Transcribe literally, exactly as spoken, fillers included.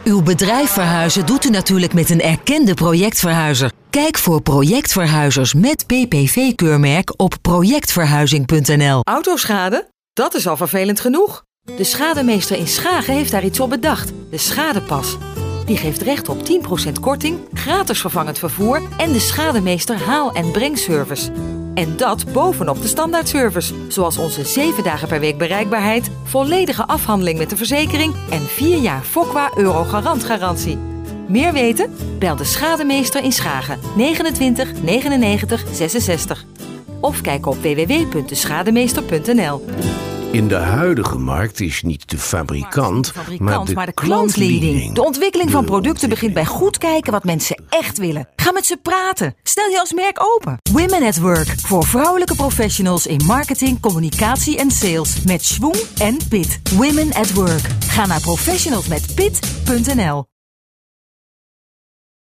Uw bedrijf verhuizen doet u natuurlijk met een erkende projectverhuizer. Kijk voor projectverhuizers met P P V-keurmerk op projectverhuizing punt n l. Autoschade? Dat is al vervelend genoeg. De Schademeester in Schagen heeft daar iets op bedacht. De Schadepas. Die geeft recht op tien procent korting, gratis vervangend vervoer en de Schademeester haal- en brengservice. En dat bovenop de standaardservice, zoals onze zeven dagen per week bereikbaarheid, volledige afhandeling met de verzekering en vier jaar Focwa Euro garantgarantie. Meer weten? Bel de Schademeester in Schagen negenentwintig negenennegentig zesenzestig. Of kijk op w w w punt de schademeester punt n l. In de huidige markt is niet de fabrikant, maar de, maar de klantleading. klantleading. De ontwikkeling van De producten begint bij goed kijken wat mensen echt willen. Ga met ze praten. Stel je als merk open. Women at Work. Voor vrouwelijke professionals in marketing, communicatie en sales. Met schwung en pit. Women at Work. Ga naar professionals met pit punt n l.